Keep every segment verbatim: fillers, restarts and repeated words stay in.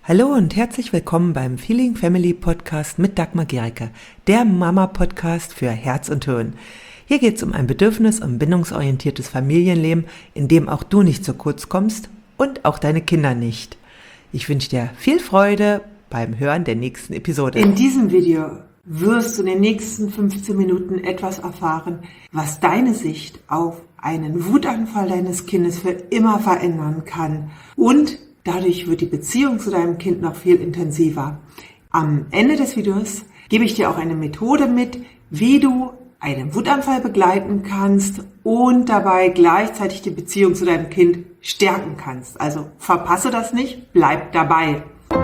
Hallo und herzlich willkommen beim Feeling Family Podcast mit Dagmar Gericke, der Mama-Podcast für Herz und Hirn. Hier geht es um ein bedürfnis- und bindungsorientiertes Familienleben, in dem auch du nicht zu kurz kommst und auch deine Kinder nicht. Ich wünsche dir viel Freude beim Hören der nächsten Episode. In diesem Video wirst du in den nächsten fünfzehn Minuten etwas erfahren, was deine Sicht auf einen Wutanfall deines Kindes für immer verändern kann, und dadurch wird die Beziehung zu deinem Kind noch viel intensiver. Am Ende des Videos gebe ich dir auch eine Methode mit, wie du einen Wutanfall begleiten kannst und dabei gleichzeitig die Beziehung zu deinem Kind stärken kannst. Also verpasse das nicht, bleib dabei.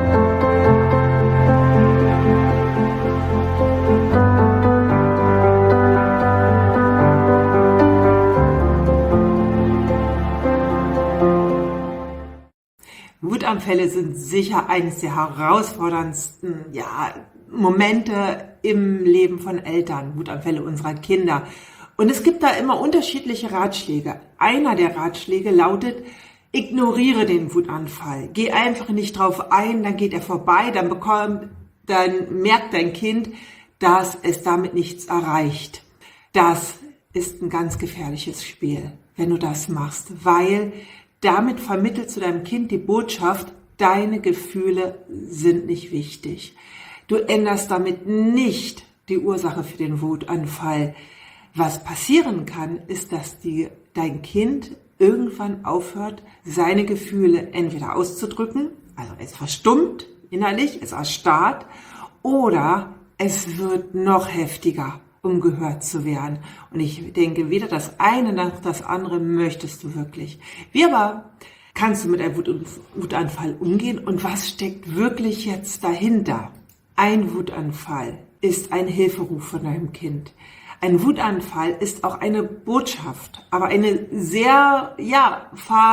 Wutanfälle sind sicher eines der herausforderndsten ja, Momente im Leben von Eltern, Wutanfälle unserer Kinder. Und es gibt da immer unterschiedliche Ratschläge. Einer der Ratschläge lautet: Ignoriere den Wutanfall. Geh einfach nicht drauf ein, dann geht er vorbei, dann bekommt, dann merkt dein Kind, dass es damit nichts erreicht. Das ist ein ganz gefährliches Spiel, wenn du das machst, weil damit vermittelst du deinem Kind die Botschaft, deine Gefühle sind nicht wichtig. Du änderst damit nicht die Ursache für den Wutanfall. Was passieren kann, ist, dass die, dein Kind irgendwann aufhört, seine Gefühle entweder auszudrücken, also es verstummt innerlich, es erstarrt, oder es wird noch heftiger, um gehört zu werden. Und ich denke, weder das eine noch das andere möchtest du wirklich. Wie aber kannst du mit einem Wutanfall umgehen und was steckt wirklich jetzt dahinter? Ein Wutanfall ist ein Hilferuf von deinem Kind. Ein Wutanfall ist auch eine Botschaft, aber eine sehr, ja,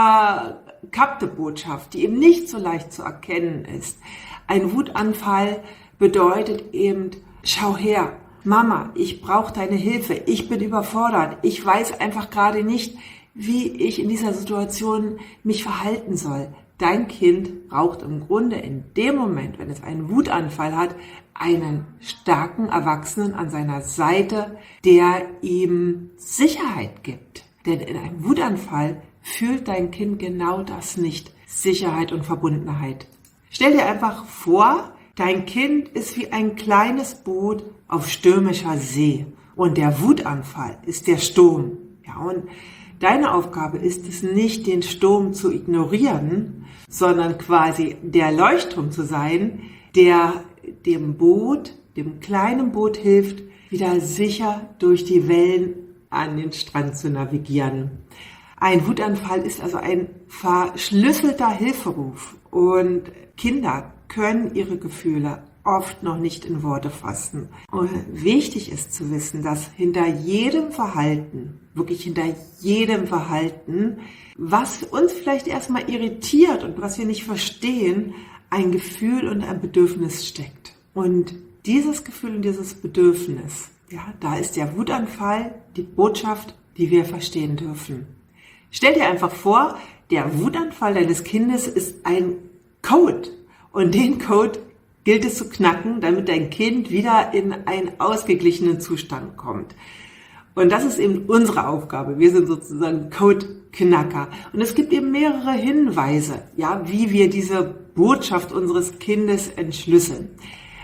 verkappte Botschaft, die eben nicht so leicht zu erkennen ist. Ein Wutanfall bedeutet eben: Schau her, Mama, ich brauche deine Hilfe, ich bin überfordert, ich weiß einfach gerade nicht, wie ich in dieser Situation mich verhalten soll. Dein Kind braucht im Grunde in dem Moment, wenn es einen Wutanfall hat, einen starken Erwachsenen an seiner Seite, der ihm Sicherheit gibt. Denn in einem Wutanfall fühlt dein Kind genau das nicht, Sicherheit und Verbundenheit. Stell dir einfach vor, dein Kind ist wie ein kleines Boot auf stürmischer See und der Wutanfall ist der Sturm. Ja, und deine Aufgabe ist es nicht, den Sturm zu ignorieren, sondern quasi der Leuchtturm zu sein, der dem Boot, dem kleinen Boot hilft, wieder sicher durch die Wellen an den Strand zu navigieren. Ein Wutanfall ist also ein verschlüsselter Hilferuf und Kinder können ihre Gefühle oft noch nicht in Worte fassen. Und wichtig ist zu wissen, dass hinter jedem Verhalten, wirklich hinter jedem Verhalten, was uns vielleicht erstmal irritiert und was wir nicht verstehen, ein Gefühl und ein Bedürfnis steckt. Und dieses Gefühl und dieses Bedürfnis, ja, da ist der Wutanfall die Botschaft, die wir verstehen dürfen. Stell dir einfach vor, der Wutanfall deines Kindes ist ein Code. Und den Code gilt es zu knacken, damit dein Kind wieder in einen ausgeglichenen Zustand kommt. Und das ist eben unsere Aufgabe. Wir sind sozusagen Code-Knacker. Und es gibt eben mehrere Hinweise, ja, wie wir diese Botschaft unseres Kindes entschlüsseln.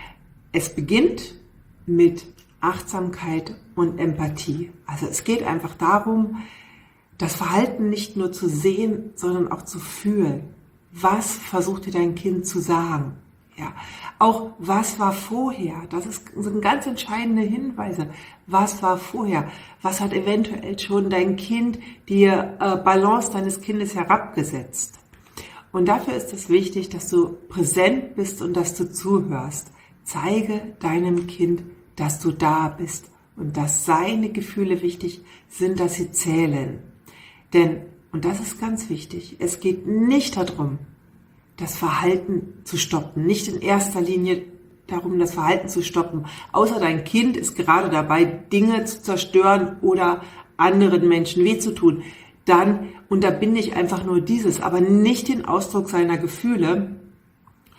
Es beginnt mit Achtsamkeit und Empathie. Also es geht einfach darum, das Verhalten nicht nur zu sehen, sondern auch zu fühlen. Was versucht dir dein Kind zu sagen? Ja, auch was war vorher? Das ist, sind ganz entscheidende Hinweise. Was war vorher? Was hat eventuell schon dein Kind die äh, Balance deines Kindes herabgesetzt? Und dafür ist es wichtig, dass du präsent bist und dass du zuhörst. Zeige deinem Kind, dass du da bist und dass seine Gefühle wichtig sind, dass sie zählen. Denn, und das ist ganz wichtig, es geht nicht darum, das Verhalten zu stoppen. Nicht in erster Linie darum, das Verhalten zu stoppen. Außer dein Kind ist gerade dabei, Dinge zu zerstören oder anderen Menschen weh zu tun. Dann unterbinde ich einfach nur dieses, aber nicht den Ausdruck seiner Gefühle.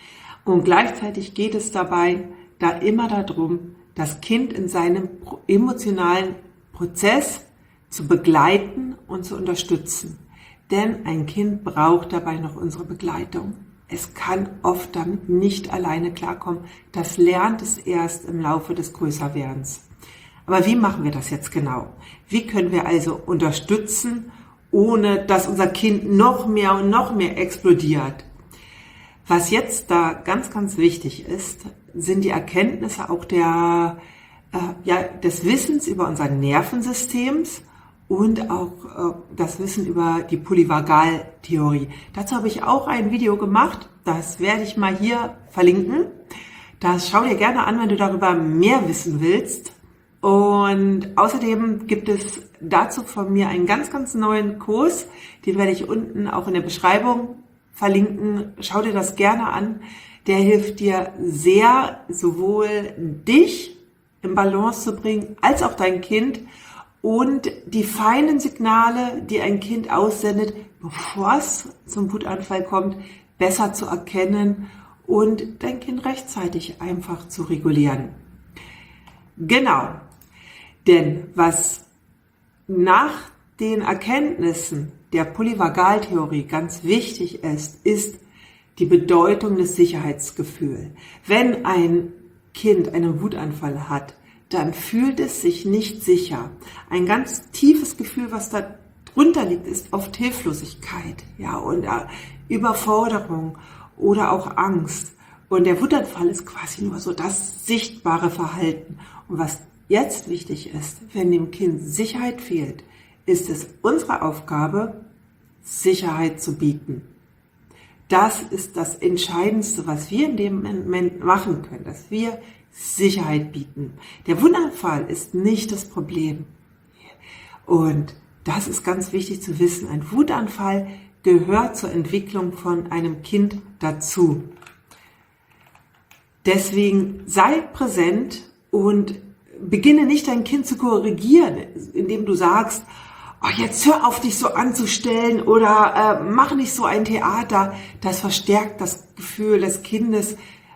Und gleichzeitig geht es dabei da immer darum, das Kind in seinem emotionalen Prozess zu begleiten und zu unterstützen. Denn ein Kind braucht dabei noch unsere Begleitung. Es kann oft damit nicht alleine klarkommen. Das lernt es erst im Laufe des Größerwerdens. Aber wie machen wir das jetzt genau? Wie können wir also unterstützen, ohne dass unser Kind noch mehr und noch mehr explodiert? Was jetzt da ganz, ganz wichtig ist, sind die Erkenntnisse auch der, äh, ja, des Wissens über unser Nervensystems und auch äh, das Wissen über die Polyvagaltheorie. Dazu habe ich auch ein Video gemacht, das werde ich mal hier verlinken. Das schau dir gerne an, wenn du darüber mehr wissen willst. Und außerdem gibt es dazu von mir einen ganz, ganz neuen Kurs, den werde ich unten auch in der Beschreibung verlinken. Schau dir das gerne an. Der hilft dir sehr, sowohl dich in Balance zu bringen, als auch dein Kind und die feinen Signale, die ein Kind aussendet, bevor es zum Wutanfall kommt, besser zu erkennen und dein Kind rechtzeitig einfach zu regulieren. Genau, denn was nach den Erkenntnissen der Polyvagaltheorie ganz wichtig ist, ist die Bedeutung des Sicherheitsgefühls. Wenn ein Kind einen Wutanfall hat, dann fühlt es sich nicht sicher. Ein ganz tiefes Gefühl, was da drunter liegt, ist oft Hilflosigkeit, ja, und äh, Überforderung oder auch Angst. Und der Wutanfall ist quasi nur so das sichtbare Verhalten. Und was jetzt wichtig ist, wenn dem Kind Sicherheit fehlt, ist es unsere Aufgabe, Sicherheit zu bieten. Das ist das Entscheidendste, was wir in dem Moment machen können, dass wir Sicherheit bieten. Der Wutanfall ist nicht das Problem. Und das ist ganz wichtig zu wissen. Ein Wutanfall gehört zur Entwicklung von einem Kind dazu. Deswegen sei präsent und beginne nicht dein Kind zu korrigieren, indem du sagst, oh, jetzt hör auf, dich so anzustellen oder äh, mach nicht so ein Theater. Das verstärkt das Gefühl des Kindes,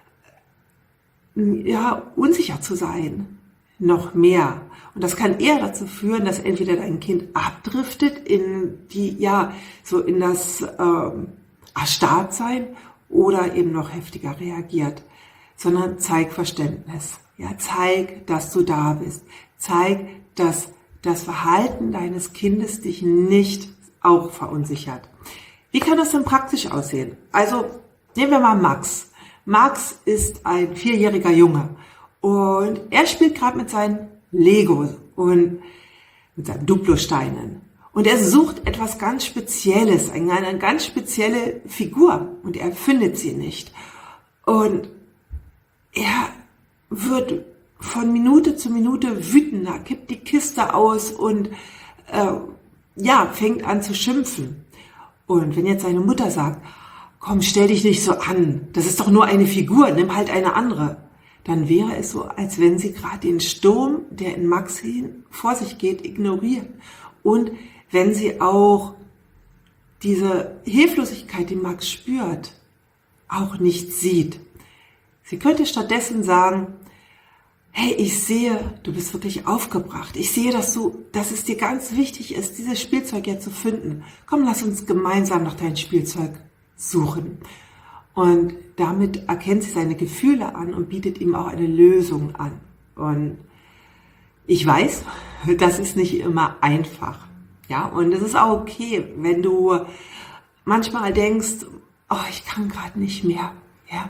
ja, unsicher zu sein. Noch mehr. Und das kann eher dazu führen, dass entweder dein Kind abdriftet in die, ja, so in das ähm, Erstarrtsein oder eben noch heftiger reagiert. Sondern zeig Verständnis. Ja, zeig, dass du da bist. Zeig, dass das Verhalten deines Kindes dich nicht auch verunsichert. Wie kann das denn praktisch aussehen? Also nehmen wir mal Max. Max ist ein vierjähriger Junge und er spielt gerade mit seinen Lego und mit seinen Duplosteinen. Und er sucht etwas ganz Spezielles, eine, eine ganz spezielle Figur und er findet sie nicht. Und er wird von Minute zu Minute wütender, kippt die Kiste aus und äh, ja, fängt an zu schimpfen. Und wenn jetzt seine Mutter sagt, komm, stell dich nicht so an, das ist doch nur eine Figur, nimm halt eine andere, dann wäre es so, als wenn sie gerade den Sturm, der in Max hin vor sich geht, ignoriert. Und wenn sie auch diese Hilflosigkeit, die Max spürt, auch nicht sieht. Sie könnte stattdessen sagen, hey, ich sehe, du bist wirklich aufgebracht. Ich sehe, dass du, dass es dir ganz wichtig ist, dieses Spielzeug jetzt zu finden. Komm, lass uns gemeinsam nach deinem Spielzeug suchen. Und damit erkennt sie seine Gefühle an und bietet ihm auch eine Lösung an. Und ich weiß, das ist nicht immer einfach. Ja, und es ist auch okay, wenn du manchmal denkst, oh, ich kann gerade nicht mehr. Ja,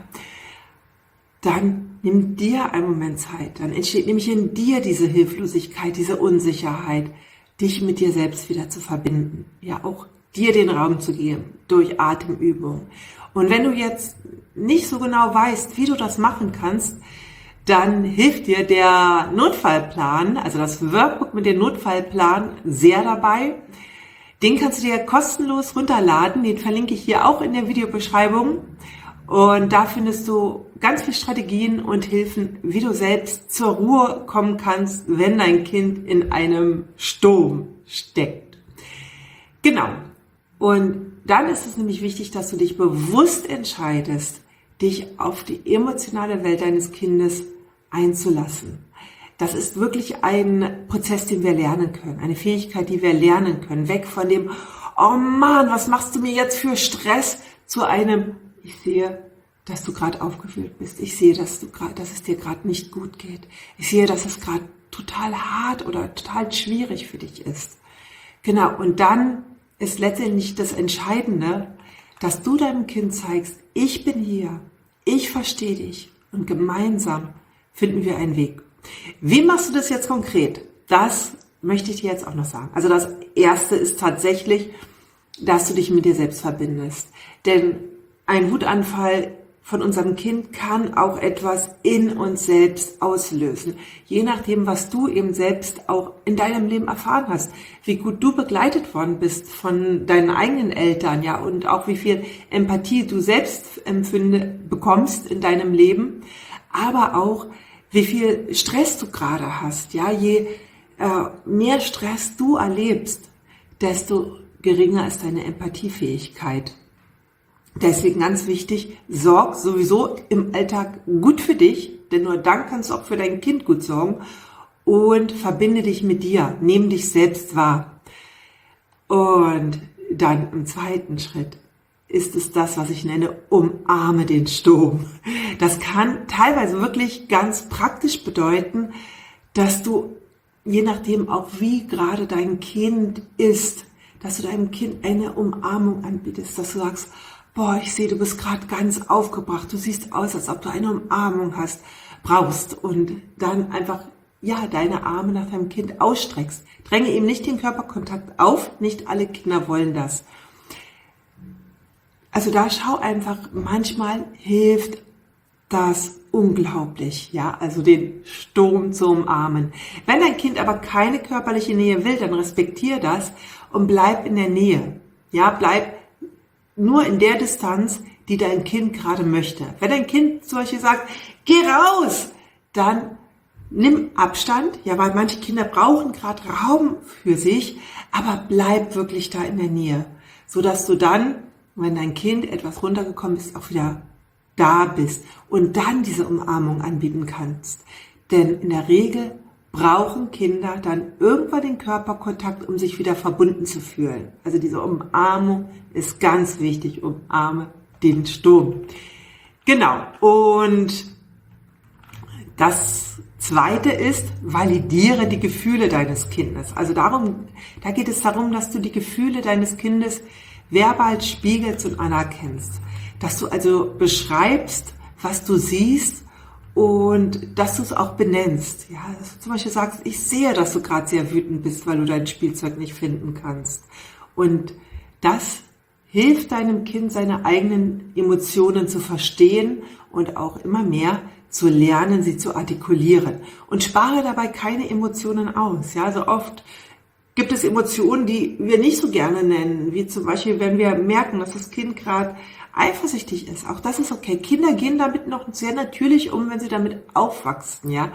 dann nimm dir einen Moment Zeit. Dann entsteht nämlich in dir diese Hilflosigkeit, diese Unsicherheit, dich mit dir selbst wieder zu verbinden. Ja, auch dir den Raum zu geben durch Atemübung. Und wenn du jetzt nicht so genau weißt, wie du das machen kannst, dann hilft dir der Notfallplan, also das Workbook mit dem Notfallplan, sehr dabei. Den kannst du dir kostenlos runterladen, den verlinke ich hier auch in der Videobeschreibung. Und da findest du ganz viele Strategien und Hilfen, wie du selbst zur Ruhe kommen kannst, wenn dein Kind in einem Sturm steckt. Genau. Und dann ist es nämlich wichtig, dass du dich bewusst entscheidest, dich auf die emotionale Welt deines Kindes einzulassen. Das ist wirklich ein Prozess, den wir lernen können, eine Fähigkeit, die wir lernen können. Weg von dem, oh Mann, was machst du mir jetzt für Stress, zu einem, ich sehe, dass du gerade aufgewühlt bist. Ich sehe, dass du gerade, dass es dir gerade nicht gut geht. Ich sehe, dass es gerade total hart oder total schwierig für dich ist. Genau, und dann ist letztendlich das Entscheidende, dass du deinem Kind zeigst, ich bin hier, ich verstehe dich und gemeinsam finden wir einen Weg. Wie machst du das jetzt konkret? Das möchte ich dir jetzt auch noch sagen. Also das Erste ist tatsächlich, dass du dich mit dir selbst verbindest. Denn ein Wutanfall von unserem Kind kann auch etwas in uns selbst auslösen. Je nachdem, was du eben selbst auch in deinem Leben erfahren hast, wie gut du begleitet worden bist von deinen eigenen Eltern, ja, und auch wie viel Empathie du selbst empfinde, bekommst in deinem Leben, aber auch wie viel Stress du gerade hast, ja, je äh, mehr Stress du erlebst, desto geringer ist deine Empathiefähigkeit. Deswegen ganz wichtig, sorg sowieso im Alltag gut für dich, denn nur dann kannst du auch für dein Kind gut sorgen, und verbinde dich mit dir, nimm dich selbst wahr. Und dann im zweiten Schritt ist es das, was ich nenne, umarme den Sturm. Das kann teilweise wirklich ganz praktisch bedeuten, dass du, je nachdem auch wie gerade dein Kind ist, dass du deinem Kind eine Umarmung anbietest, dass du sagst, boah, ich sehe, du bist gerade ganz aufgebracht, du siehst aus, als ob du eine Umarmung hast, brauchst, und dann einfach, ja, deine Arme nach deinem Kind ausstreckst. Dränge ihm nicht den Körperkontakt auf, nicht alle Kinder wollen das. Also da schau einfach, manchmal hilft das unglaublich, ja, also den Sturm zu umarmen. Wenn dein Kind aber keine körperliche Nähe will, dann respektiere das und bleib in der Nähe, ja, bleib nur in der Distanz, die dein Kind gerade möchte. Wenn dein Kind zum Beispiel sagt, geh raus, dann nimm Abstand, ja, weil manche Kinder brauchen gerade Raum für sich, aber bleib wirklich da in der Nähe, sodass du dann, wenn dein Kind etwas runtergekommen ist, auch wieder da bist und dann diese Umarmung anbieten kannst. Denn in der Regel brauchen Kinder dann irgendwann den Körperkontakt, um sich wieder verbunden zu fühlen. Also diese Umarmung ist ganz wichtig. Umarme den Sturm. Genau. Und das Zweite ist, validiere die Gefühle deines Kindes. Also darum, da geht es darum, dass du die Gefühle deines Kindes verbal spiegelst und anerkennst. Dass du also beschreibst, was du siehst, und dass du es auch benennst. Ja, dass du zum Beispiel sagst, ich sehe, dass du gerade sehr wütend bist, weil du dein Spielzeug nicht finden kannst. Und das hilft deinem Kind, seine eigenen Emotionen zu verstehen und auch immer mehr zu lernen, sie zu artikulieren. Und spare dabei keine Emotionen aus. Ja, also oft gibt es Emotionen, die wir nicht so gerne nennen, wie zum Beispiel, wenn wir merken, dass das Kind gerade eifersüchtig ist. Auch das ist okay. Kinder gehen damit noch sehr natürlich um, wenn sie damit aufwachsen, ja.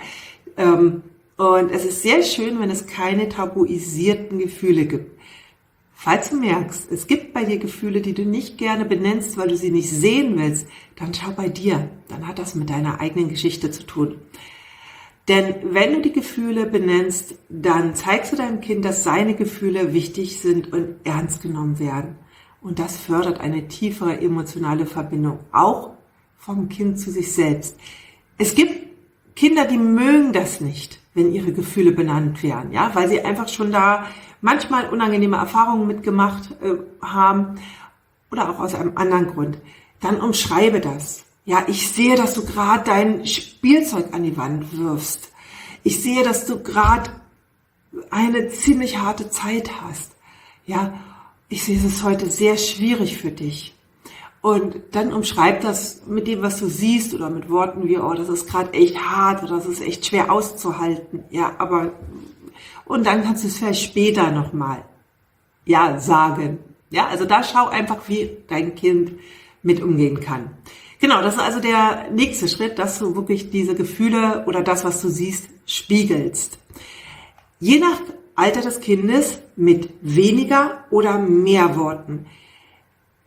Und es ist sehr schön, wenn es keine tabuisierten Gefühle gibt. Falls du merkst, es gibt bei dir Gefühle, die du nicht gerne benennst, weil du sie nicht sehen willst, dann schau bei dir. Dann hat das mit deiner eigenen Geschichte zu tun. Denn wenn du die Gefühle benennst, dann zeigst du deinem Kind, dass seine Gefühle wichtig sind und ernst genommen werden. Und das fördert eine tiefere emotionale Verbindung, auch vom Kind zu sich selbst. Es gibt Kinder, die mögen das nicht, wenn ihre Gefühle benannt werden, ja, weil sie einfach schon da manchmal unangenehme Erfahrungen mitgemacht äh, haben oder auch aus einem anderen Grund. Dann umschreibe das. Ja, ich sehe, dass du gerade dein Spielzeug an die Wand wirfst. Ich sehe, dass du gerade eine ziemlich harte Zeit hast. Ja, ich sehe, es ist heute sehr schwierig für dich. Und dann umschreib das mit dem, was du siehst, oder mit Worten wie, oh, das ist gerade echt hart oder das ist echt schwer auszuhalten. Ja, aber, und dann kannst du es vielleicht später nochmal, ja, sagen. Ja, also da schau einfach, wie dein Kind mit umgehen kann. Genau, das ist also der nächste Schritt, dass du wirklich diese Gefühle oder das, was du siehst, spiegelst. Je nach Alter des Kindes mit weniger oder mehr Worten.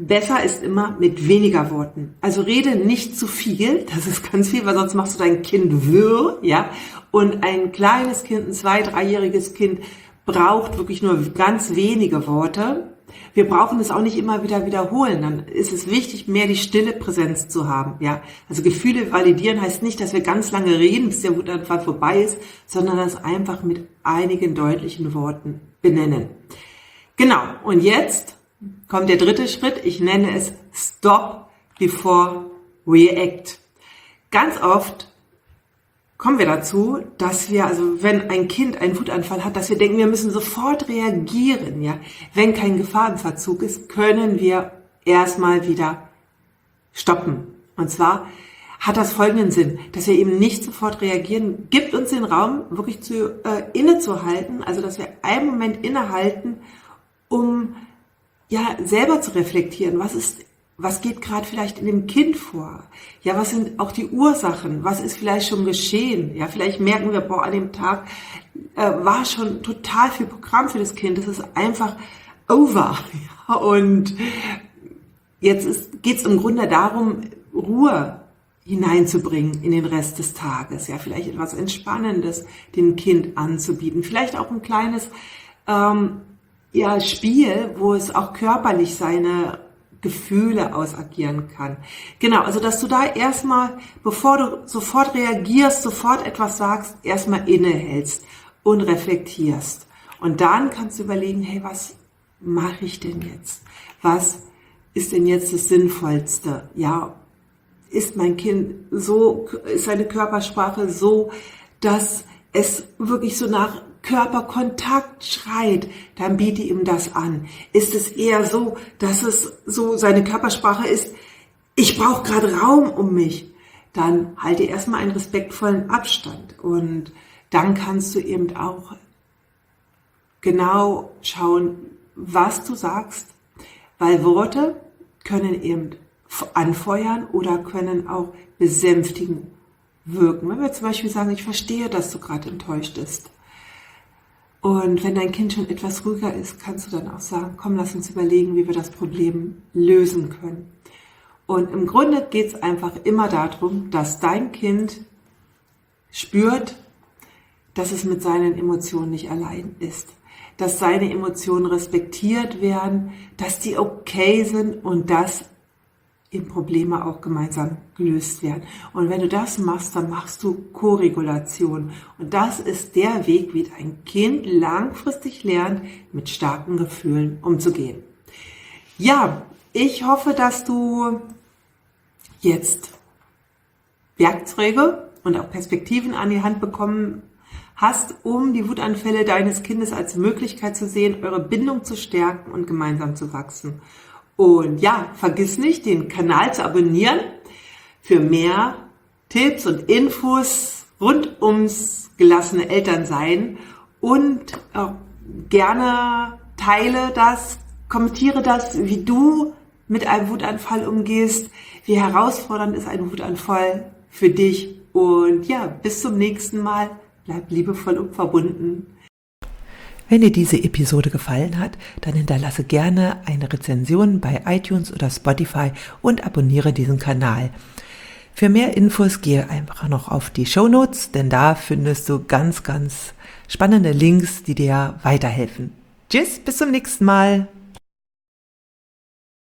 besser ist immer mit weniger Worten. Also rede nicht zu viel, das ist ganz viel, weil sonst machst du dein Kind wirr, ja. Und ein kleines Kind, ein zwei-, dreijähriges Kind braucht wirklich nur ganz wenige Worte. Wir brauchen es auch nicht immer wieder wiederholen. Dann ist es wichtig, mehr die stille Präsenz zu haben, ja. Also Gefühle validieren heißt nicht, dass wir ganz lange reden, bis der Wutanfall vorbei ist, sondern das einfach mit einigen deutlichen Worten benennen. Genau. Und jetzt kommt der dritte Schritt. Ich nenne es Stop before React. Ganz oft kommen wir dazu, dass wir, also wenn ein Kind einen Wutanfall hat, dass wir denken, wir müssen sofort reagieren. Ja, wenn kein Gefahrenverzug ist, können wir erstmal wieder stoppen. Und zwar hat das folgenden Sinn, dass wir eben nicht sofort reagieren, gibt uns den Raum, wirklich zu äh, innezuhalten, also dass wir einen Moment innehalten, um ja selber zu reflektieren, was ist Was geht gerade vielleicht in dem Kind vor? Ja, was sind auch die Ursachen? Was ist vielleicht schon geschehen? Ja, vielleicht merken wir, boah, an dem Tag äh, war schon total viel Programm für das Kind. Das ist einfach over. Ja, und jetzt geht es im Grunde darum, Ruhe hineinzubringen in den Rest des Tages. Ja, vielleicht etwas Entspannendes dem Kind anzubieten. Vielleicht auch ein kleines ähm, ja, Spiel, wo es auch körperlich seine Gefühle ausagieren kann. Genau, also dass du da erstmal, bevor du sofort reagierst, sofort etwas sagst, erstmal innehältst und reflektierst. Und dann kannst du überlegen, hey, was mache ich denn jetzt? Was ist denn jetzt das Sinnvollste? Ja, ist mein Kind so, ist seine Körpersprache so, dass es wirklich so nach Körperkontakt schreit, dann biete ihm das an. Ist es eher so, dass es so seine Körpersprache ist, ich brauche gerade Raum um mich, dann halte erstmal einen respektvollen Abstand und dann kannst du eben auch genau schauen, was du sagst, weil Worte können eben anfeuern oder können auch besänftigen wirken. Wenn wir zum Beispiel sagen, ich verstehe, dass du gerade enttäuscht bist. Und wenn dein Kind schon etwas ruhiger ist, kannst du dann auch sagen, komm, lass uns überlegen, wie wir das Problem lösen können. Und im Grunde geht es einfach immer darum, dass dein Kind spürt, dass es mit seinen Emotionen nicht allein ist. Dass seine Emotionen respektiert werden, dass die okay sind und dass eben Probleme auch gemeinsam gelöst werden. Und wenn du das machst, dann machst du Koregulation. Und das ist der Weg, wie dein Kind langfristig lernt, mit starken Gefühlen umzugehen. Ja, ich hoffe, dass du jetzt Werkzeuge und auch Perspektiven an die Hand bekommen hast, um die Wutanfälle deines Kindes als Möglichkeit zu sehen, eure Bindung zu stärken und gemeinsam zu wachsen. Und ja, vergiss nicht, den Kanal zu abonnieren für mehr Tipps und Infos rund ums gelassene Elternsein und äh, gerne teile das, kommentiere das, wie du mit einem Wutanfall umgehst, wie herausfordernd ist ein Wutanfall für dich. Und ja, bis zum nächsten Mal. Bleib liebevoll und verbunden. Wenn dir diese Episode gefallen hat, dann hinterlasse gerne eine Rezension bei iTunes oder Spotify und abonniere diesen Kanal. Für mehr Infos gehe einfach noch auf die Shownotes, denn da findest du ganz, ganz spannende Links, die dir weiterhelfen. Tschüss, bis zum nächsten Mal.